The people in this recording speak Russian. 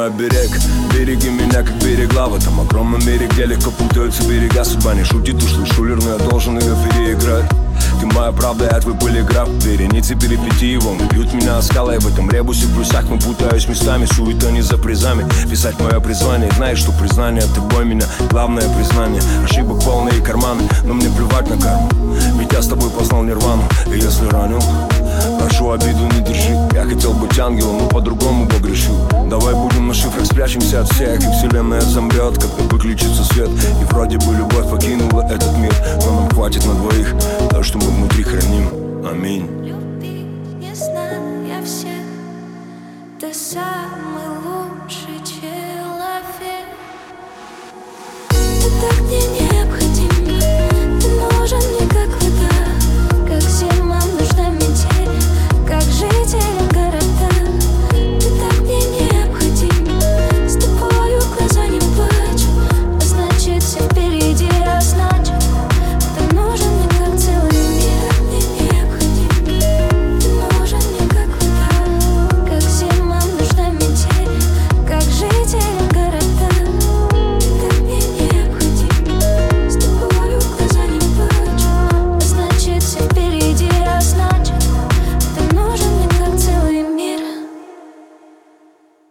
мой оберег. Береги меня, как берегла в этом огромном мире, где легко путаются берега. Судьба не шутит, ушлый шулер, но я должен ее переиграть. Ты моя правда, я твой полиграф. Вереницы перипетий его бьют меня скалой. В этом ребусе в плюсах мы путаюсь местами. Суета не за призами, писать мое призвание. Знаешь, что признание — тобой меня главное признание. Ошибок полные карманы, но мне плевать на карму. Ведь я с тобой познал нирвану. И если ранил, прошу, обиду не держи. Я хотел быть ангелом, но по-другому Бог решил. Давай будем на шифрах, спрячемся от всех. И вселенная замрет, когда выключится свет. И вроде бы любовь покинула этот мир, но нам хватит на двоих то, что мы внутри храним. Аминь. Люби, не знаю я всех. Ты сам